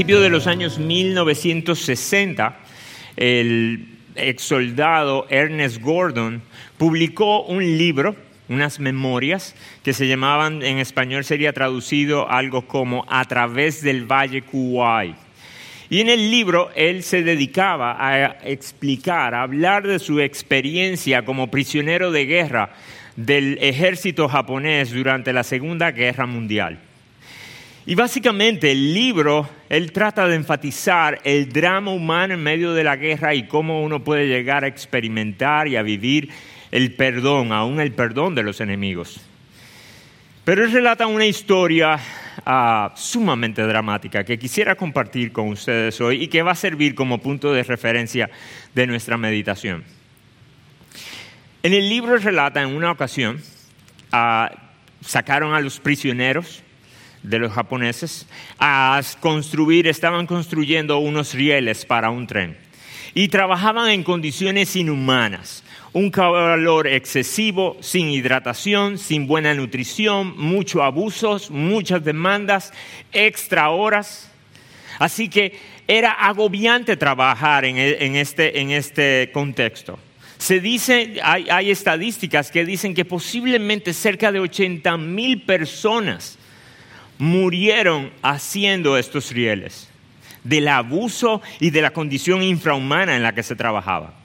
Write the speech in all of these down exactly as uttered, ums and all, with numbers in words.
principios de los años mil novecientos sesenta, el ex soldado Ernest Gordon publicó un libro, unas memorias, que se llamaban, en español sería traducido algo como A través del Valle Kuwai. Y en el libro él se dedicaba a explicar, a hablar de su experiencia como prisionero de guerra del ejército japonés durante la Segunda Guerra Mundial. Y básicamente el libro, él trata de enfatizar el drama humano en medio de la guerra y cómo uno puede llegar a experimentar y a vivir el perdón, aún el perdón de los enemigos. Pero él relata una historia uh, sumamente dramática que quisiera compartir con ustedes hoy y que va a servir como punto de referencia de nuestra meditación. En el libro relata en una ocasión, uh, sacaron a los prisioneros de los japoneses a construir, estaban construyendo unos rieles para un tren y trabajaban en condiciones inhumanas. Un calor excesivo, sin hidratación, sin buena nutrición, muchos abusos, muchas demandas, extra horas. Así que era agobiante trabajar en, en, este, en este contexto. Se dice, hay, hay estadísticas que dicen que posiblemente cerca de ochenta mil personas murieron haciendo estos rieles, del abuso y de la condición infrahumana en la que se trabajaba.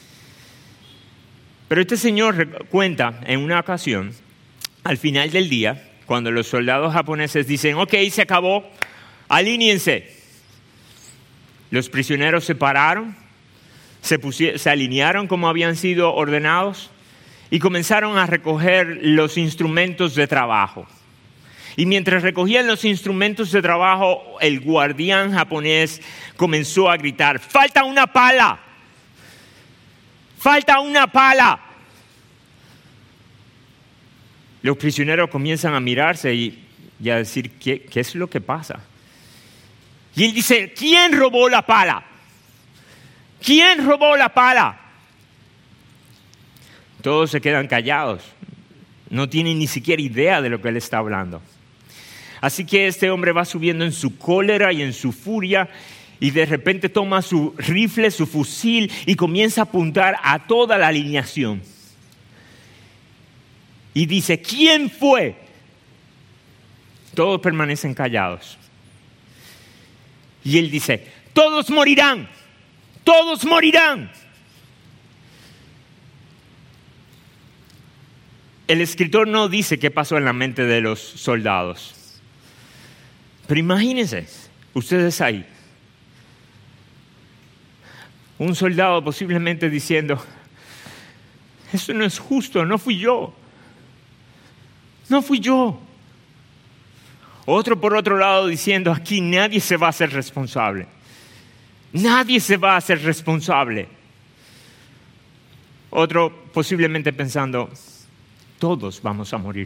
Pero este señor cuenta en una ocasión, al final del día, cuando los soldados japoneses dicen, ok, se acabó, alíñense. Los prisioneros se pararon, se, pusi- se alinearon como habían sido ordenados y comenzaron a recoger los instrumentos de trabajo. Y mientras recogían los instrumentos de trabajo, el guardián japonés comenzó a gritar, ¡falta una pala! ¡Falta una pala! Los prisioneros comienzan a mirarse y, y a decir, ¿qué, ¿qué es lo que pasa? Y él dice, ¿quién robó la pala? ¿Quién robó la pala? Todos se quedan callados. No tienen ni siquiera idea de lo que él está hablando. Así que este hombre va subiendo en su cólera y en su furia y de repente toma su rifle, su fusil y comienza a apuntar a toda la alineación. Y dice, ¿quién fue? Todos permanecen callados. Y él dice, todos morirán, todos morirán. El escritor no dice qué pasó en la mente de los soldados. Pero imagínense, ustedes ahí. Un soldado posiblemente diciendo, eso no es justo, no fui yo. No fui yo. Otro por otro lado diciendo, aquí nadie se va a hacer responsable. Nadie se va a hacer responsable. Otro posiblemente pensando, todos vamos a morir.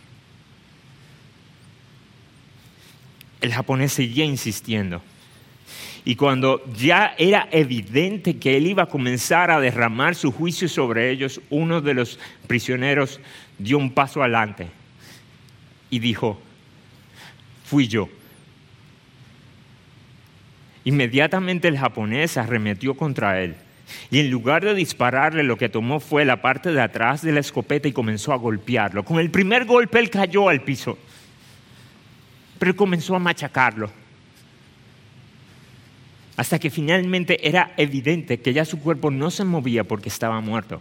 El japonés seguía insistiendo. Y cuando ya era evidente que él iba a comenzar a derramar su juicio sobre ellos, uno de los prisioneros dio un paso adelante y dijo, fui yo. Inmediatamente el japonés arremetió contra él y en lugar de dispararle, lo que tomó fue la parte de atrás de la escopeta y comenzó a golpearlo. Con el primer golpe él cayó al piso, pero él comenzó a machacarlo. Hasta que finalmente era evidente que ya su cuerpo no se movía porque estaba muerto.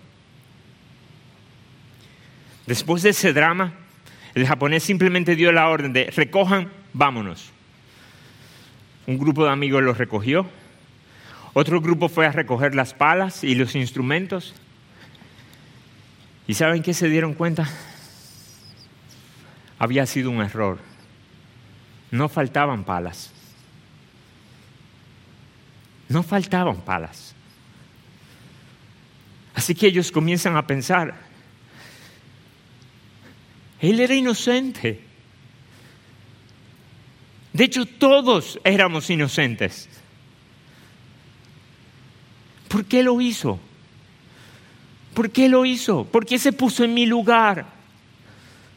Después de ese drama, el japonés simplemente dio la orden de recojan, vámonos. Un grupo de amigos los recogió. Otro grupo fue a recoger las palas y los instrumentos. ¿Y saben qué se dieron cuenta? Había sido un error. No faltaban palas. No faltaban palas. Así que ellos comienzan a pensar, él era inocente. De hecho, todos éramos inocentes. ¿Por qué lo hizo? ¿Por qué lo hizo? ¿Por qué se puso en mi lugar?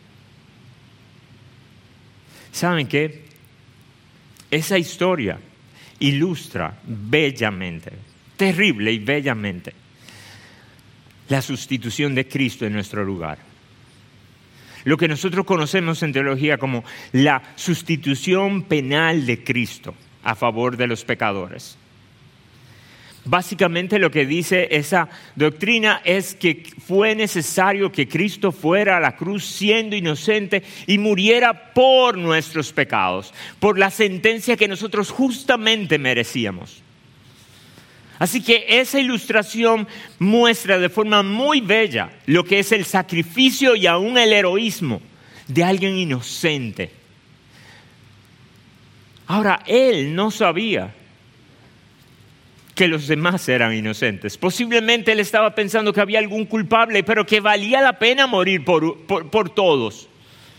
¿Saben qué? Esa historia ilustra bellamente, terrible y bellamente, la sustitución de Cristo en nuestro lugar. Lo que nosotros conocemos en teología como la sustitución penal de Cristo a favor de los pecadores. Básicamente lo que dice esa doctrina es que fue necesario que Cristo fuera a la cruz siendo inocente y muriera por nuestros pecados, por la sentencia que nosotros justamente merecíamos. Así que esa ilustración muestra de forma muy bella lo que es el sacrificio y aún el heroísmo de alguien inocente. Ahora, él no sabía que los demás eran inocentes. Posiblemente él estaba pensando que había algún culpable, pero que valía la pena morir por, por, por todos.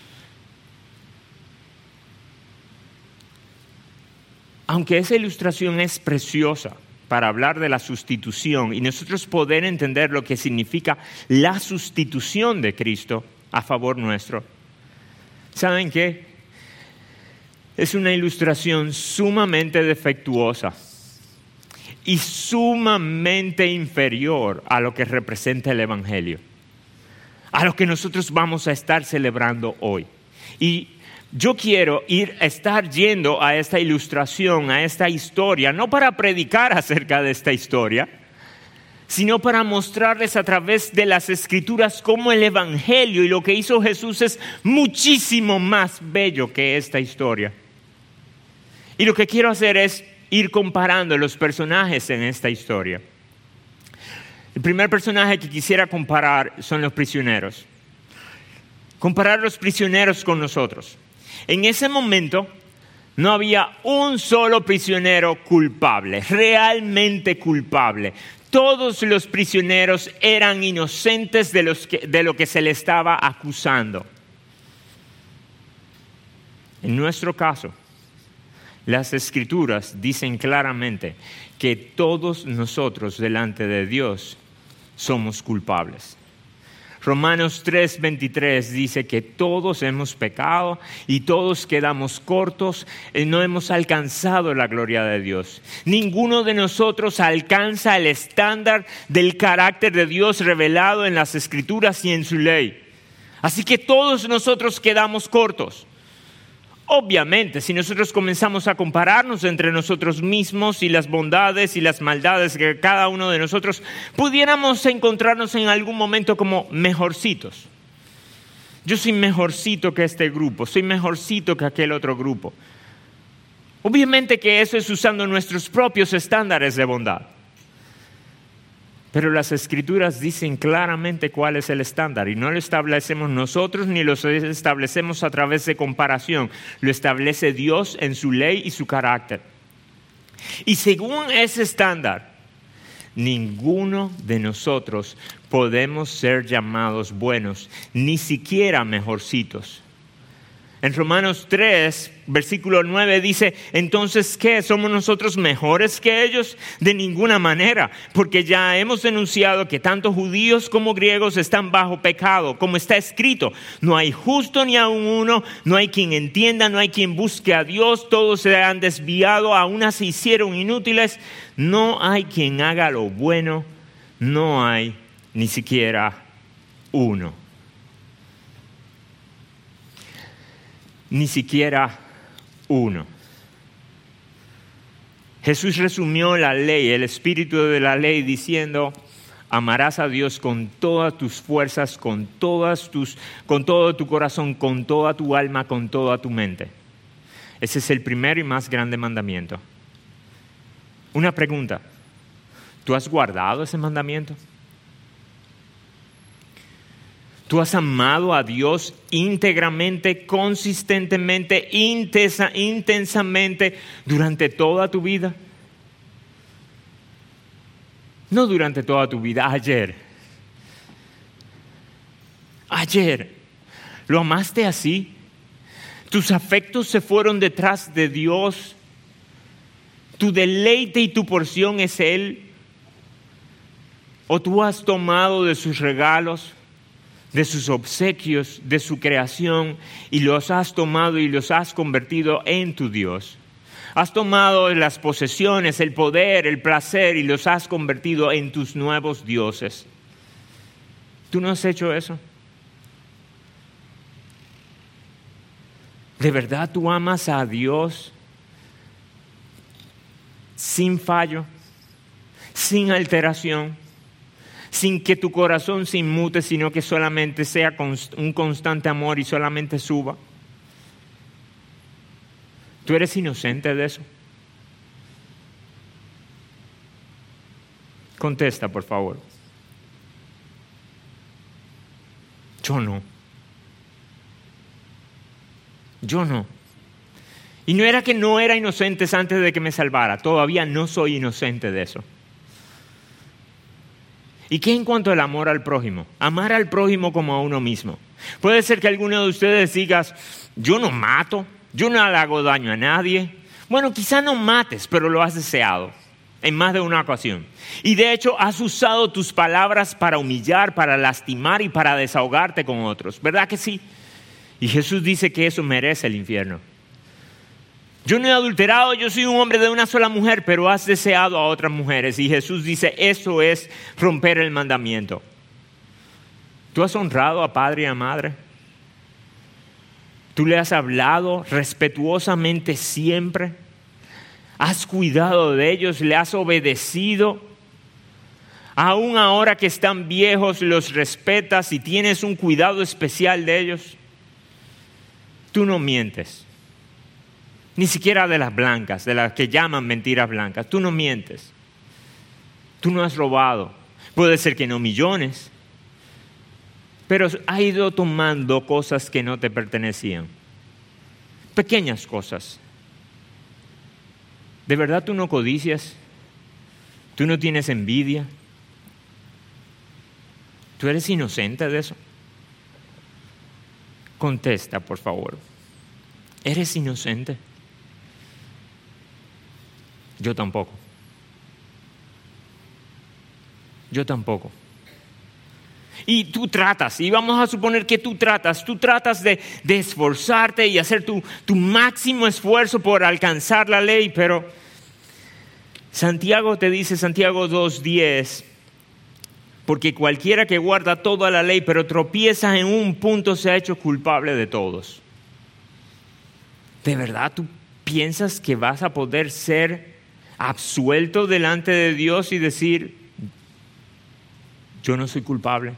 Aunque esa ilustración es preciosa para hablar de la sustitución y nosotros poder entender lo que significa la sustitución de Cristo a favor nuestro, ¿saben qué? Es una ilustración sumamente defectuosa y sumamente inferior a lo que representa el Evangelio, a lo que nosotros vamos a estar celebrando hoy. Y yo quiero ir, estar yendo a esta ilustración, a esta historia, no para predicar acerca de esta historia, sino para mostrarles a través de las Escrituras cómo el Evangelio y lo que hizo Jesús es muchísimo más bello que esta historia. Y lo que quiero hacer es ir comparando los personajes en esta historia. El primer personaje que quisiera comparar son los prisioneros. Comparar los prisioneros con nosotros. En ese momento no había un solo prisionero culpable, realmente culpable. Todos los prisioneros eran inocentes de, los que, de lo que se les estaba acusando. En nuestro caso, las Escrituras dicen claramente que todos nosotros delante de Dios somos culpables. Romanos tres veintitrés dice que todos hemos pecado y todos quedamos cortos y no hemos alcanzado la gloria de Dios. Ninguno de nosotros alcanza el estándar del carácter de Dios revelado en las Escrituras y en su ley. Así que todos nosotros quedamos cortos. Obviamente, si nosotros comenzamos a compararnos entre nosotros mismos y las bondades y las maldades que cada uno de nosotros, pudiéramos encontrarnos en algún momento como mejorcitos. Yo soy mejorcito que este grupo, soy mejorcito que aquel otro grupo. Obviamente que eso es usando nuestros propios estándares de bondad. Pero las Escrituras dicen claramente cuál es el estándar y no lo establecemos nosotros ni lo establecemos a través de comparación. Lo establece Dios en su ley y su carácter. Y según ese estándar, ninguno de nosotros podemos ser llamados buenos, ni siquiera mejorcitos. En Romanos tres, versículo nueve dice, entonces, ¿qué? ¿Somos nosotros mejores que ellos? De ninguna manera, porque ya hemos denunciado que tanto judíos como griegos están bajo pecado, como está escrito. No hay justo ni aun uno, no hay quien entienda, no hay quien busque a Dios, todos se han desviado, a una se hicieron inútiles. No hay quien haga lo bueno, no hay ni siquiera uno. Ni siquiera uno. Jesús resumió la ley, el espíritu de la ley, diciendo, amarás a Dios con todas tus fuerzas, con, todas tus, con todo tu corazón, con toda tu alma, con toda tu mente. Ese es el primero y más grande mandamiento. Una pregunta, ¿tú has guardado ese mandamiento? ¿Tú has amado a Dios íntegramente, consistentemente, intensa, intensamente durante toda tu vida? No durante toda tu vida, ayer. Ayer. ¿Lo amaste así? ¿Tus afectos se fueron detrás de Dios? ¿Tu deleite y tu porción es Él? ¿O tú has tomado de sus regalos, de sus obsequios, de su creación, y los has tomado y los has convertido en tu Dios? Has tomado las posesiones, el poder, el placer y los has convertido en tus nuevos dioses. ¿Tú no has hecho eso? ¿De verdad tú amas a Dios sin fallo, sin alteración, sin que tu corazón se inmute, sino que solamente sea un constante amor y solamente suba? ¿Tú eres inocente de eso? Contesta, por favor. Yo no. Yo no. Y no era que no era inocente antes de que me salvara. Todavía no soy inocente de eso. ¿Y qué en cuanto al amor al prójimo? Amar al prójimo como a uno mismo. Puede ser que alguno de ustedes diga, yo no mato, yo no le hago daño a nadie. Bueno, quizá no mates, pero lo has deseado en más de una ocasión. Y de hecho has usado tus palabras para humillar, para lastimar y para desahogarte con otros. ¿Verdad que sí? Y Jesús dice que eso merece el infierno. Yo no he adulterado, yo soy un hombre de una sola mujer, pero has deseado a otras mujeres. Y Jesús dice, eso es romper el mandamiento. ¿Tú has honrado a padre y a madre? ¿Tú le has hablado respetuosamente siempre? ¿Has cuidado de ellos? ¿Le has obedecido? Aún ahora que están viejos, los respetas y tienes un cuidado especial de ellos. Tú no mientes. Ni siquiera de las blancas, de las que llaman mentiras blancas. Tú no mientes. Tú no has robado. Puede ser que no millones, pero has ido tomando cosas que no te pertenecían. Pequeñas cosas. ¿De verdad tú no codicias? ¿Tú no tienes envidia? ¿Tú eres inocente de eso? Contesta, por favor. ¿Eres inocente? Yo tampoco. Yo tampoco. Y tú tratas, y vamos a suponer que tú tratas, tú tratas de, de esforzarte y hacer tu, tu máximo esfuerzo por alcanzar la ley, pero Santiago te dice, Santiago dos diez, porque cualquiera que guarda toda la ley, pero tropieza en un punto, se ha hecho culpable de todos. ¿De verdad tú piensas que vas a poder ser absuelto delante de Dios y decir, yo no soy culpable?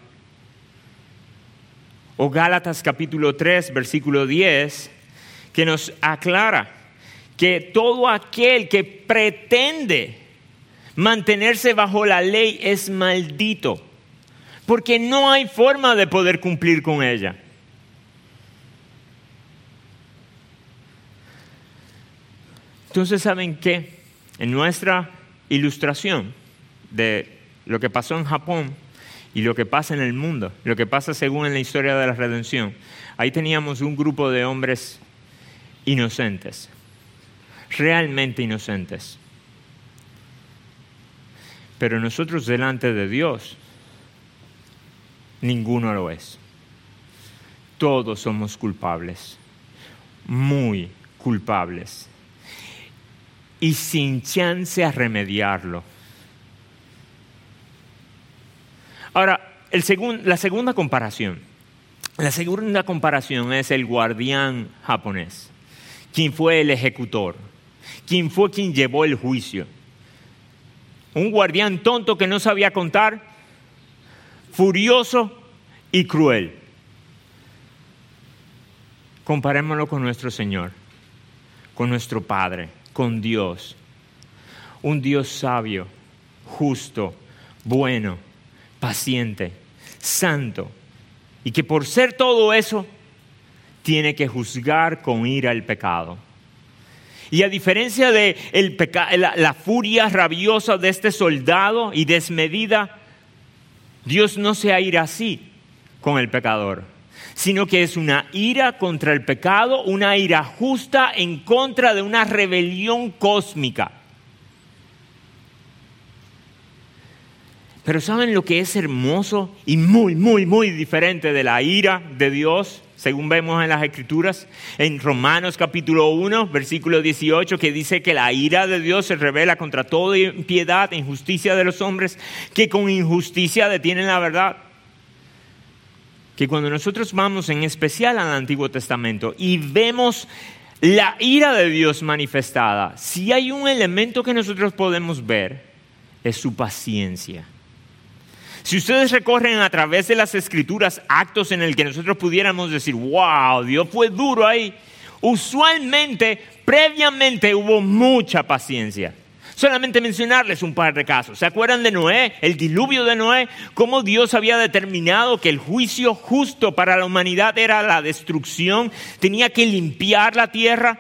O Gálatas capítulo tres, versículo diez, que nos aclara que todo aquel que pretende mantenerse bajo la ley es maldito, porque no hay forma de poder cumplir con ella. Entonces, ¿saben qué? En nuestra ilustración de lo que pasó en Japón y lo que pasa en el mundo, lo que pasa según en la historia de la redención, ahí teníamos un grupo de hombres inocentes, realmente inocentes. Pero nosotros delante de Dios, ninguno lo es. Todos somos culpables, muy culpables. Y sin chance a remediarlo. Ahora, el segun, la segunda comparación. La segunda comparación es el guardián japonés. Quien fue el ejecutor. Quien fue quien llevó el juicio. Un guardián tonto que no sabía contar. Furioso y cruel. Comparémoslo con nuestro Señor. Con nuestro Padre. Con Dios, un Dios sabio, justo, bueno, paciente, santo, y que por ser todo eso, tiene que juzgar con ira el pecado. Y a diferencia de el peca- la, la furia rabiosa de este soldado y desmedida, Dios no se aira así con el pecador, sino que es una ira contra el pecado, una ira justa en contra de una rebelión cósmica. Pero ¿saben lo que es hermoso y muy, muy, muy diferente de la ira de Dios? según vemos en las Escrituras, en Romanos capítulo uno, versículo dieciocho, que dice que la ira de Dios se revela contra toda impiedad e injusticia de los hombres, que con injusticia detienen la verdad. Que cuando nosotros vamos en especial al Antiguo Testamento y vemos la ira de Dios manifestada, si hay un elemento que nosotros podemos ver, es su paciencia. Si ustedes recorren a través de las Escrituras actos en el que nosotros pudiéramos decir, wow, Dios fue duro ahí, usualmente, previamente hubo mucha paciencia. Solamente mencionarles un par de casos. ¿Se acuerdan de Noé? El diluvio de Noé. Cómo Dios había determinado que el juicio justo para la humanidad era la destrucción. Tenía que limpiar la tierra.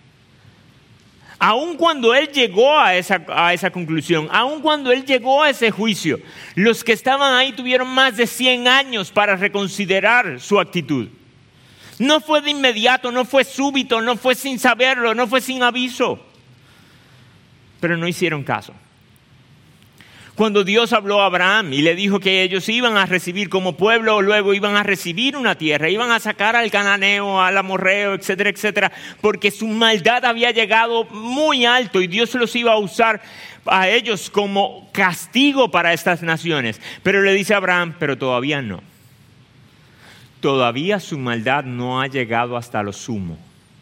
Aun cuando Él llegó a esa, a esa conclusión, aun cuando Él llegó a ese juicio, los que estaban ahí tuvieron más de cien años para reconsiderar su actitud. No fue de inmediato, no fue súbito, no fue sin saberlo, no fue sin aviso. Pero no hicieron caso. Cuando Dios habló a Abraham y le dijo que ellos iban a recibir como pueblo, luego iban a recibir una tierra, iban a sacar al cananeo, al amorreo, etcétera, etcétera, porque su maldad había llegado muy alto y Dios los iba a usar a ellos como castigo para estas naciones. Pero le dice a Abraham, pero todavía no. Todavía su maldad no ha llegado hasta lo sumo.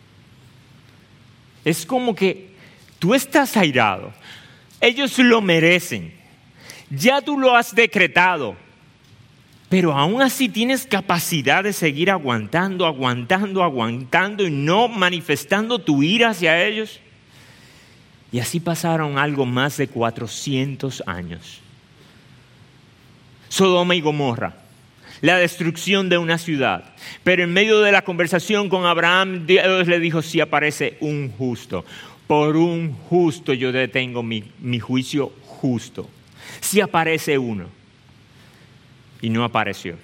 Es como que tú estás airado, ellos lo merecen, ya tú lo has decretado, pero aún así tienes capacidad de seguir aguantando, aguantando, aguantando y no manifestando tu ira hacia ellos. Y así pasaron algo más de cuatrocientos años. Sodoma y Gomorra, la destrucción de una ciudad. Pero en medio de la conversación con Abraham, Dios le dijo, si aparece un justo. Por un justo yo detengo mi, mi juicio justo. Si aparece uno. Y no apareció.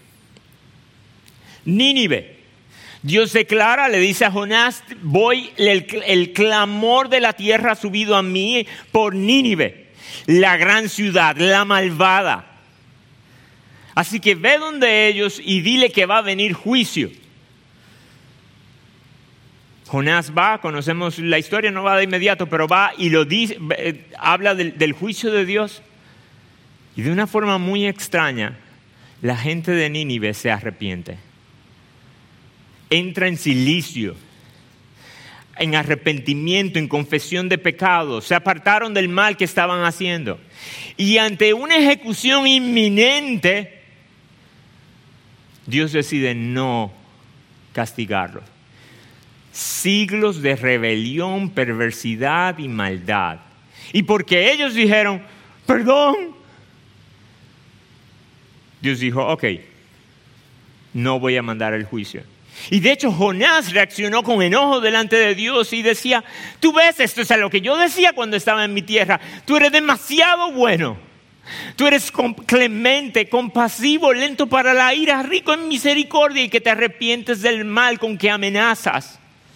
Nínive. Dios declara, le dice a Jonás, voy, el, el clamor de la tierra ha subido a mí por Nínive, la gran ciudad, la malvada. Así que ve donde ellos y dile que va a venir juicio. Jonás va, conocemos la historia, no va de inmediato, pero va y lo dice, eh, habla del, del juicio de Dios. Y de una forma muy extraña, la gente de Nínive se arrepiente. Entra en silicio, en arrepentimiento, en confesión de pecados. Se apartaron del mal que estaban haciendo. Y ante una ejecución inminente, Dios decide no castigarlos. Siglos de rebelión, perversidad y maldad. Y porque ellos dijeron, perdón, Dios dijo, ok, no voy a mandar el juicio. Y de hecho Jonás reaccionó con enojo delante de Dios y decía, tú ves, esto es lo que yo decía cuando estaba en mi tierra, tú eres demasiado bueno. Tú eres clemente, compasivo, lento para la ira, rico en misericordia y que te arrepientes del mal con que amenazas.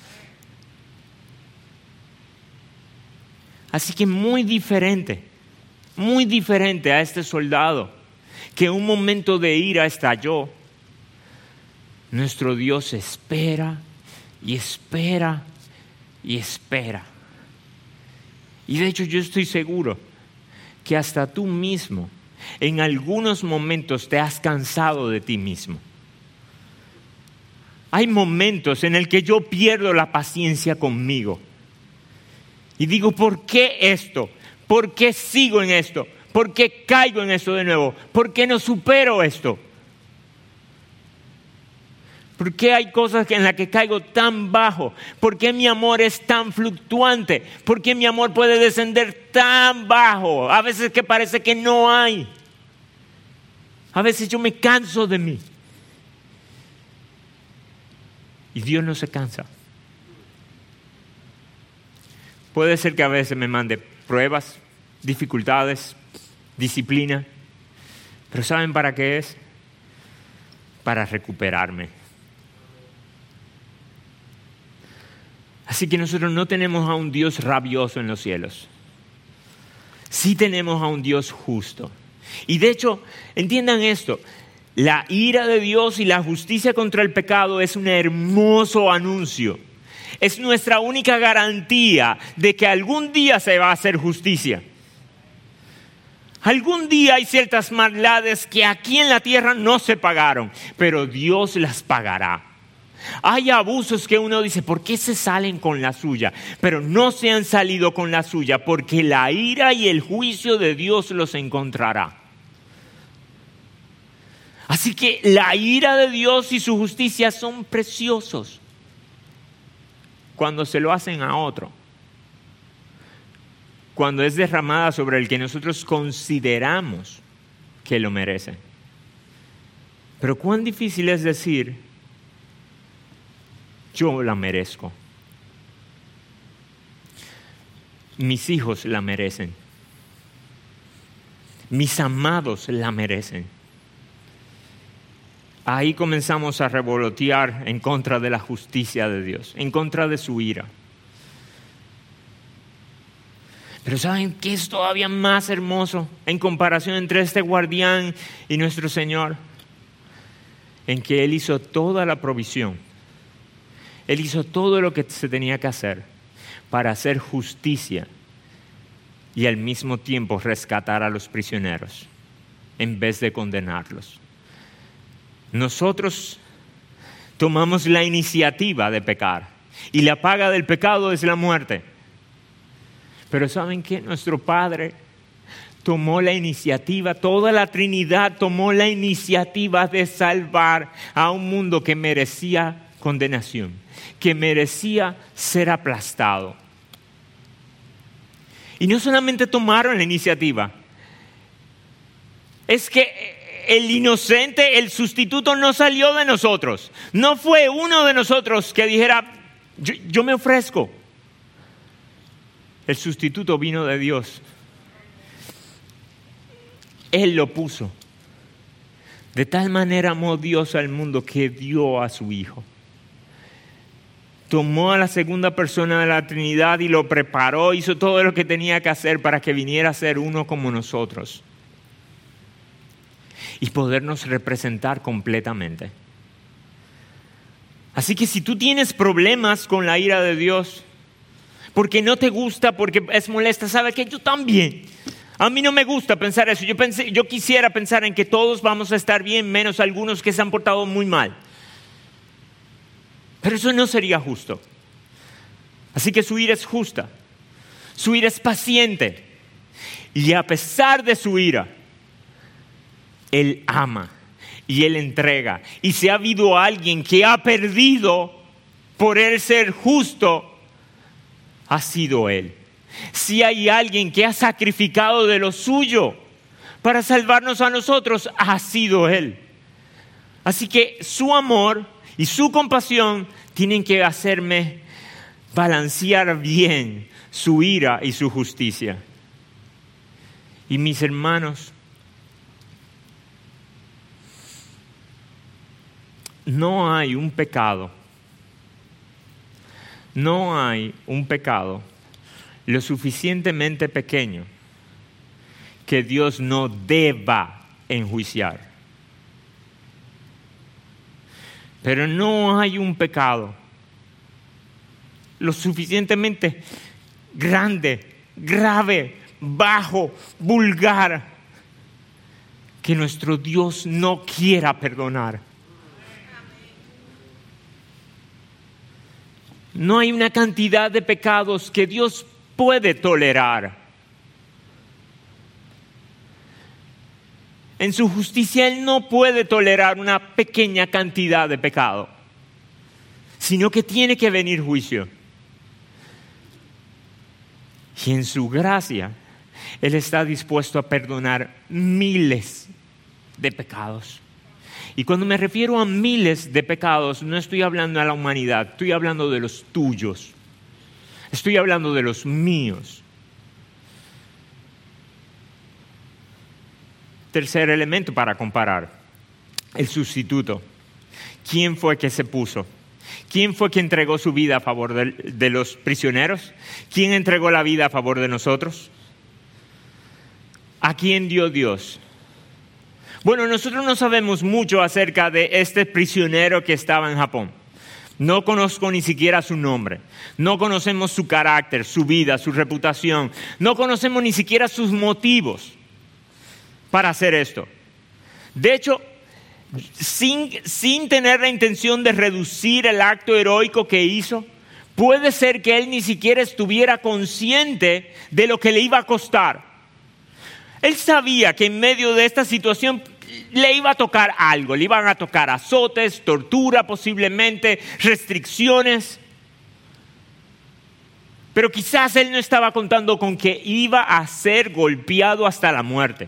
Así que muy diferente, muy diferente a este soldado que en un momento de ira estalló. Nuestro Dios espera y espera y espera. Y de hecho yo estoy seguro que hasta tú mismo en algunos momentos te has cansado de ti mismo. Hay momentos en el que yo pierdo la paciencia conmigo. Y digo, ¿por qué esto? ¿Por qué sigo en esto? ¿Por qué caigo en esto de nuevo? ¿Por qué no supero esto? ¿Por qué hay cosas en las que caigo tan bajo? ¿Por qué mi amor es tan fluctuante? ¿Por qué mi amor puede descender tan bajo? A veces que parece que no hay. A veces yo me canso de mí. Y Dios no se cansa. Puede ser que a veces me mande pruebas, dificultades, disciplina. Pero ¿saben para qué es? Para recuperarme. Así que nosotros no tenemos a un Dios rabioso en los cielos. Sí tenemos a un Dios justo. Y de hecho, entiendan esto, La ira de Dios y la justicia contra el pecado es un hermoso anuncio. Es nuestra única garantía de que algún día se va a hacer justicia. Algún día hay ciertas maldades que aquí en la tierra no se pagaron, pero Dios las pagará. Hay abusos que uno dice, ¿por qué se salen con la suya? Pero no se han salido con la suya porque la ira y el juicio de Dios los encontrará. Así que la ira de Dios y su justicia son preciosos cuando se lo hacen a otro. Cuando es derramada sobre el que nosotros consideramos que lo merece. Pero cuán difícil es decir, yo la merezco. Mis hijos la merecen. Mis amados la merecen. Ahí comenzamos a revolotear en contra de la justicia de Dios, en contra de su ira. Pero ¿saben qué es todavía más hermoso en comparación entre este guardián y nuestro Señor? En que Él hizo toda la provisión. Él hizo todo lo que se tenía que hacer para hacer justicia y al mismo tiempo rescatar a los prisioneros en vez de condenarlos. Nosotros tomamos la iniciativa de pecar y la paga del pecado es la muerte. Pero ¿saben qué? Nuestro Padre tomó la iniciativa, toda la Trinidad tomó la iniciativa de salvar a un mundo que merecía condenación, que merecía ser aplastado. Y no solamente tomaron la iniciativa, es que el inocente, el sustituto no salió de nosotros. No fue uno de nosotros que dijera, yo, yo me ofrezco. El sustituto vino de Dios. Él lo puso. De tal manera amó Dios al mundo que dio a su Hijo. Tomó a la segunda persona de la Trinidad y lo preparó, hizo todo lo que tenía que hacer para que viniera a ser uno como nosotros. Y podernos representar completamente. Así que si tú tienes problemas con la ira de Dios, porque no te gusta, porque es molesta, ¿sabe qué? Yo también. A mí no me gusta pensar eso. Yo, pensé, yo quisiera pensar en que todos vamos a estar bien, menos algunos que se han portado muy mal. Pero eso no sería justo. Así que su ira es justa. Su ira es paciente. Y a pesar de su ira, Él ama y Él entrega. Y si ha habido alguien que ha perdido por Él ser justo, ha sido Él. Si hay alguien que ha sacrificado de lo suyo para salvarnos a nosotros, ha sido Él. Así que su amor y su compasión tienen que hacerme balancear bien su ira y su justicia. Y mis hermanos, no hay un pecado, no hay un pecado lo suficientemente pequeño que Dios no deba enjuiciar. Pero no hay un pecado lo suficientemente grande, grave, bajo, vulgar, que nuestro Dios no quiera perdonar. No hay una cantidad de pecados que Dios puede tolerar. En su justicia Él no puede tolerar una pequeña cantidad de pecado, sino que tiene que venir juicio. Y en su gracia Él está dispuesto a perdonar miles de pecados. Y cuando me refiero a miles de pecados, no estoy hablando de la humanidad, estoy hablando de los tuyos. Estoy hablando de los míos. Tercer elemento para comparar, el sustituto. ¿Quién fue que se puso? ¿Quién fue que entregó su vida a favor de, de los prisioneros? ¿Quién entregó la vida a favor de nosotros? ¿A quién dio Dios? Bueno, nosotros no sabemos mucho acerca de este prisionero que estaba en Japón. No conozco ni siquiera su nombre. No conocemos su carácter, su vida, su reputación. No conocemos ni siquiera sus motivos para hacer esto. De hecho, sin, sin tener la intención de reducir el acto heroico que hizo, puede ser que él ni siquiera estuviera consciente de lo que le iba a costar. Él sabía que en medio de esta situación le iba a tocar algo, le iban a tocar azotes, tortura posiblemente, restricciones. Pero quizás él no estaba contando con que iba a ser golpeado hasta la muerte.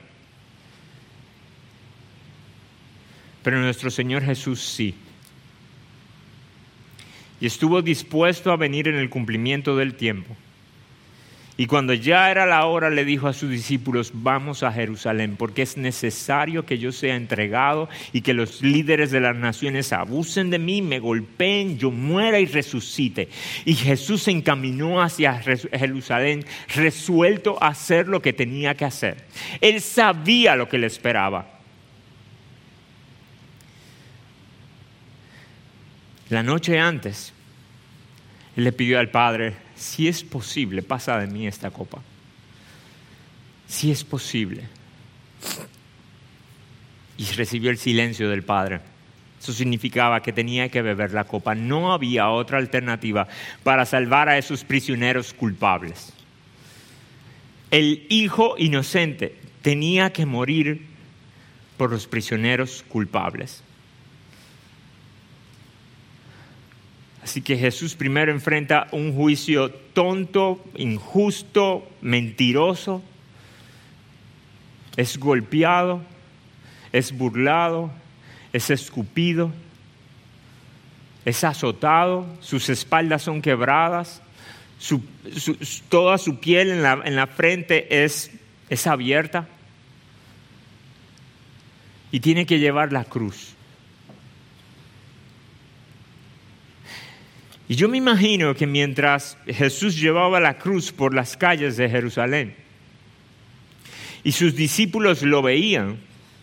Pero nuestro Señor Jesús sí. Y estuvo dispuesto a venir en el cumplimiento del tiempo. Y cuando ya era la hora, le dijo a sus discípulos: vamos a Jerusalén, porque es necesario que yo sea entregado y que los líderes de las naciones abusen de mí, me golpeen, yo muera y resucite. Y Jesús se encaminó hacia Jerusalén, resuelto a hacer lo que tenía que hacer. Él sabía lo que le esperaba. La noche antes, él le pidió al Padre: si es posible, pasa de mí esta copa. Si es posible. Y recibió el silencio del Padre. Eso significaba que tenía que beber la copa. No había otra alternativa para salvar a esos prisioneros culpables. El Hijo inocente tenía que morir por los prisioneros culpables. Así que Jesús primero enfrenta un juicio tonto, injusto, mentiroso. Es golpeado, es burlado, es escupido, es azotado, sus espaldas son quebradas, su, su, toda su piel en la, en la frente es, es abierta. Y tiene que llevar la cruz. Y yo me imagino que mientras Jesús llevaba la cruz por las calles de Jerusalén y sus discípulos lo veían,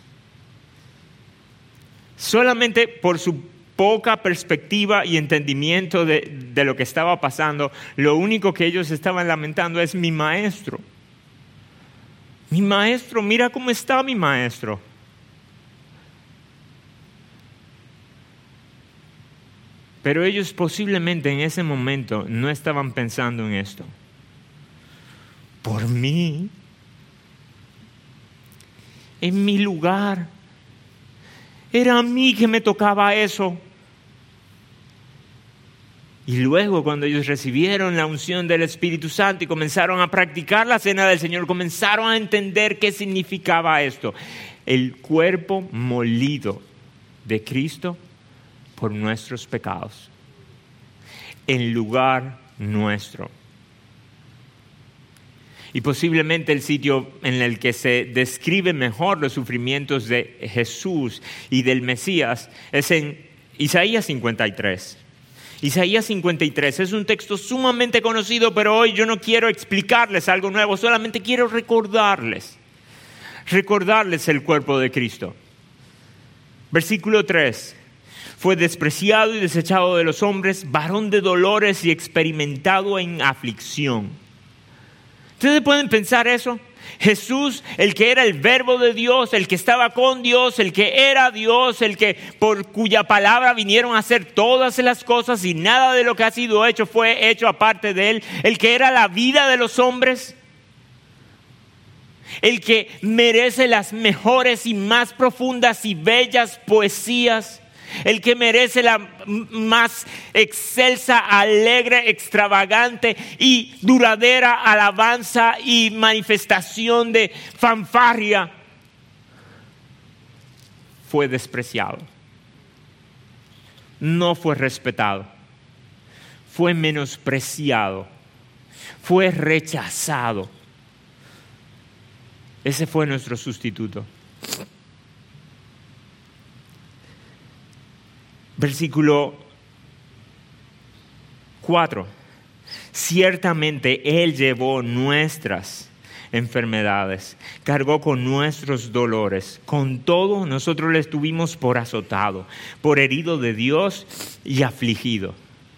solamente por su poca perspectiva y entendimiento de, de lo que estaba pasando, lo único que ellos estaban lamentando es: mi maestro, mi maestro, mira cómo está mi maestro. Pero ellos posiblemente en ese momento no estaban pensando en esto. Por mí, en mi lugar, era a mí que me tocaba eso. Y luego, cuando ellos recibieron la unción del Espíritu Santo y comenzaron a practicar la cena del Señor, comenzaron a entender qué significaba esto. El cuerpo molido de Cristo por nuestros pecados, en lugar nuestro. Y posiblemente el sitio en el que se describe mejor los sufrimientos de Jesús y del Mesías es en Isaías cincuenta y tres. Isaías cincuenta y tres es un texto sumamente conocido, pero hoy yo no quiero explicarles algo nuevo, solamente quiero recordarles, recordarles el cuerpo de Cristo. Versículo tres. Fue despreciado y desechado de los hombres, varón de dolores y experimentado en aflicción. ¿Ustedes pueden pensar eso? Jesús, el que era el verbo de Dios, el que estaba con Dios, el que era Dios, el que por cuya palabra vinieron a hacer todas las cosas y nada de lo que ha sido hecho fue hecho aparte de él, el que era la vida de los hombres, el que merece las mejores y más profundas y bellas poesías, el que merece la más excelsa, alegre, extravagante y duradera alabanza y manifestación de fanfarria, fue despreciado. No fue respetado. Fue menospreciado. Fue rechazado. Ese fue nuestro sustituto. Versículo cuatro. Ciertamente Él llevó nuestras enfermedades, cargó con nuestros dolores. Con todo, nosotros le estuvimos por azotado, por herido de Dios y afligido.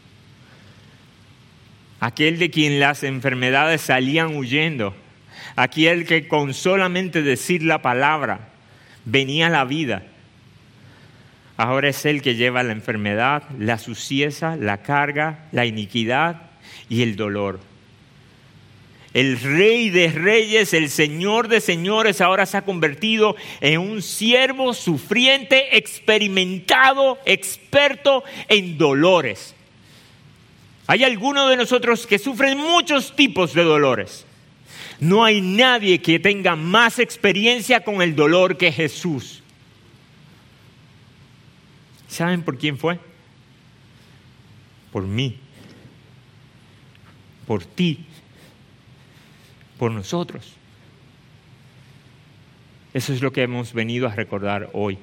Aquel de quien las enfermedades salían huyendo, aquel que con solamente decir la palabra venía la vida. Ahora es el que lleva la enfermedad, la suciedad, la carga, la iniquidad y el dolor. El Rey de Reyes, el Señor de Señores, ahora se ha convertido en un siervo sufriente, experimentado, experto en dolores. Hay algunos de nosotros que sufren muchos tipos de dolores. No hay nadie que tenga más experiencia con el dolor que Jesús. ¿Saben por quién fue? Por mí, por ti, por nosotros. Eso es lo que hemos venido a recordar hoy.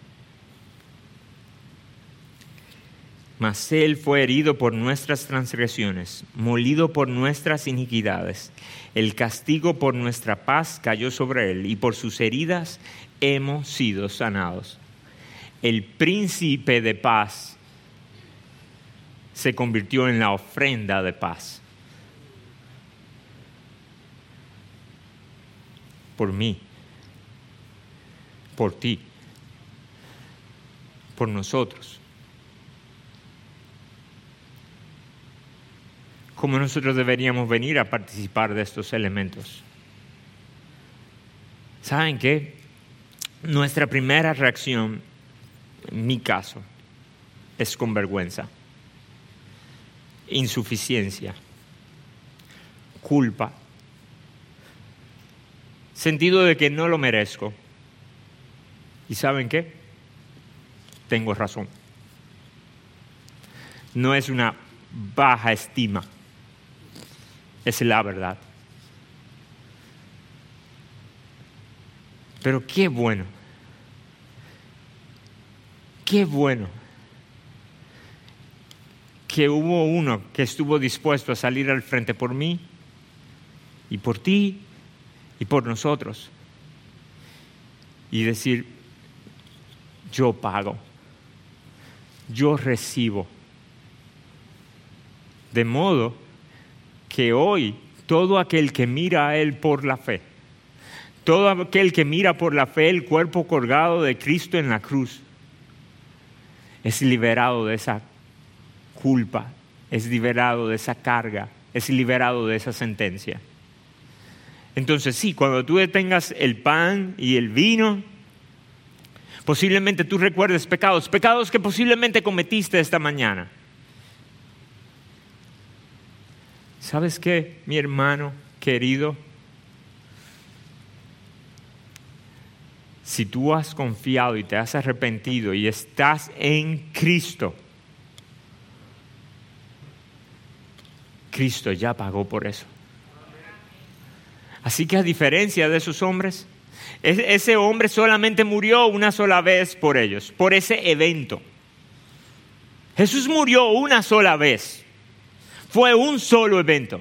Mas Él fue herido por nuestras transgresiones, molido por nuestras iniquidades. El castigo por nuestra paz cayó sobre Él, y por sus heridas hemos sido sanados. El príncipe de paz se convirtió en la ofrenda de paz. Por mí, por ti, por nosotros. ¿Cómo nosotros deberíamos venir a participar de estos elementos? ¿Saben qué? Nuestra primera reacción, en mi caso, es con vergüenza, insuficiencia, culpa, sentido de que no lo merezco. ¿Y saben qué? Tengo razón. No es una baja estima, es la verdad. Pero qué bueno, qué bueno que hubo uno que estuvo dispuesto a salir al frente por mí y por ti y por nosotros y decir: yo pago, yo recibo. De modo que hoy todo aquel que mira a Él por la fe, todo aquel que mira por la fe el cuerpo colgado de Cristo en la cruz, es liberado de esa culpa, es liberado de esa carga, es liberado de esa sentencia. Entonces sí, cuando tú tengas el pan y el vino, posiblemente tú recuerdes pecados, pecados que posiblemente cometiste esta mañana. ¿Sabes qué, mi hermano querido? Si tú has confiado y te has arrepentido y estás en Cristo, Cristo ya pagó por eso. Así que a diferencia de esos hombres, ese hombre solamente murió una sola vez por ellos, por ese evento. Jesús murió una sola vez. Fue un solo evento.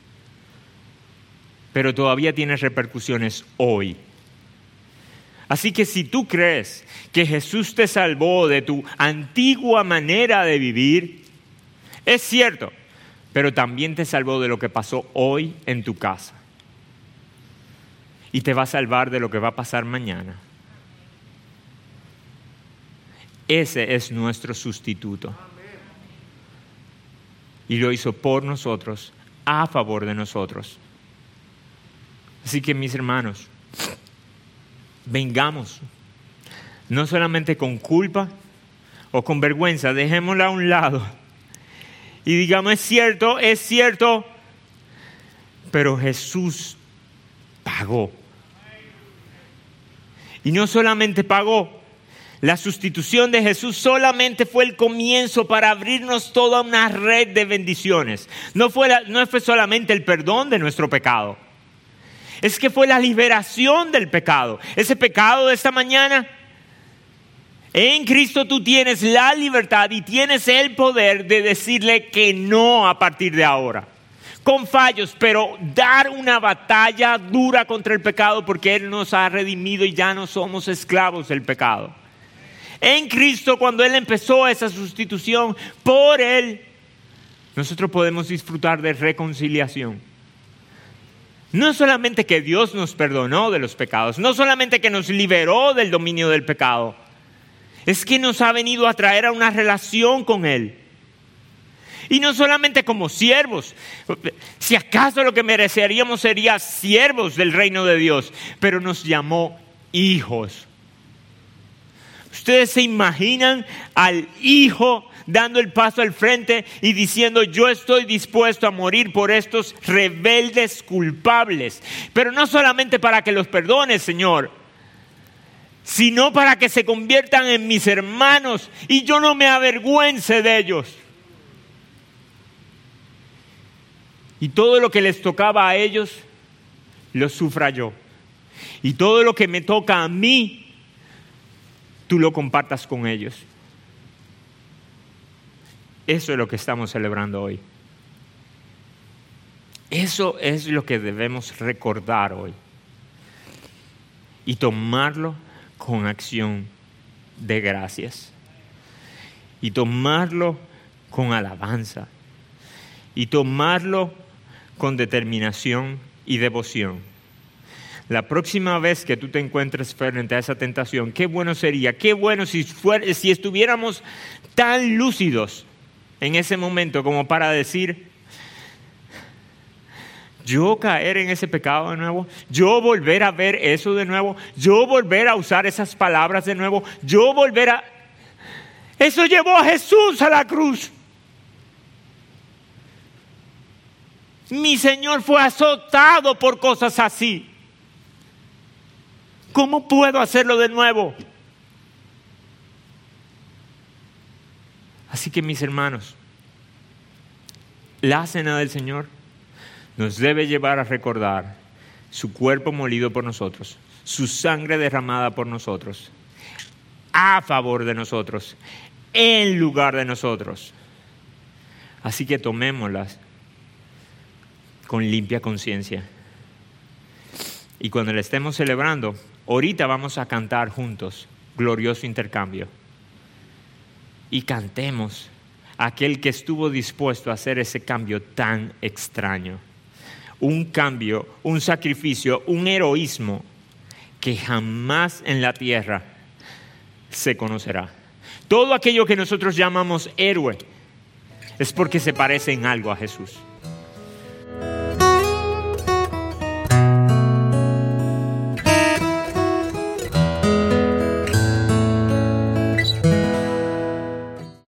Pero todavía tiene repercusiones hoy. Así que si tú crees que Jesús te salvó de tu antigua manera de vivir, es cierto, pero también te salvó de lo que pasó hoy en tu casa. Y te va a salvar de lo que va a pasar mañana. Ese es nuestro sustituto. Y lo hizo por nosotros, a favor de nosotros. Así que, mis hermanos, vengamos, no solamente con culpa o con vergüenza, dejémosla a un lado y digamos: es cierto, es cierto, pero Jesús pagó. Y no solamente pagó, la sustitución de Jesús solamente fue el comienzo para abrirnos toda una red de bendiciones. No fue, la, no fue solamente el perdón de nuestro pecado. Es que fue la liberación del pecado. Ese pecado de esta mañana, en Cristo tú tienes la libertad y tienes el poder de decirle que no a partir de ahora. con fallos, pero dar una batalla dura contra el pecado porque Él nos ha redimido y ya no somos esclavos del pecado. En Cristo, cuando Él empezó esa sustitución, por Él, nosotros podemos disfrutar de reconciliación. No solamente que Dios nos perdonó de los pecados, no solamente que nos liberó del dominio del pecado, es que nos ha venido a traer a una relación con Él. Y no solamente como siervos, si acaso lo que mereceríamos sería siervos del reino de Dios, pero nos llamó hijos. ¿Ustedes se imaginan al hijo dando el paso al frente y diciendo: yo estoy dispuesto a morir por estos rebeldes culpables? Pero no solamente para que los perdones, Señor, sino para que se conviertan en mis hermanos y yo no me avergüence de ellos. Y todo lo que les tocaba a ellos, lo sufra yo. Y todo lo que me toca a mí, tú lo compartas con ellos. Eso es lo que estamos celebrando hoy. Eso es lo que debemos recordar hoy. Y tomarlo con acción de gracias. Y tomarlo con alabanza. Y tomarlo con determinación y devoción. La próxima vez que tú te encuentres frente a esa tentación, qué bueno sería, qué bueno si, fuera, si estuviéramos tan lúcidos en ese momento como para decir: yo caer en ese pecado de nuevo, yo volver a ver eso de nuevo, yo volver a usar esas palabras de nuevo, yo volver a... Eso llevó a Jesús a la cruz. Mi Señor fue azotado por cosas así. ¿Cómo puedo hacerlo de nuevo? Así que, mis hermanos, la cena del Señor nos debe llevar a recordar su cuerpo molido por nosotros, su sangre derramada por nosotros, a favor de nosotros, en lugar de nosotros. Así que tomémoslas con limpia conciencia. Y cuando le estemos celebrando, ahorita vamos a cantar juntos Glorioso Intercambio. Y cantemos a aquel que estuvo dispuesto a hacer ese cambio tan extraño. Un cambio, un sacrificio, un heroísmo que jamás en la tierra se conocerá. Todo aquello que nosotros llamamos héroe es porque se parece en algo a Jesús.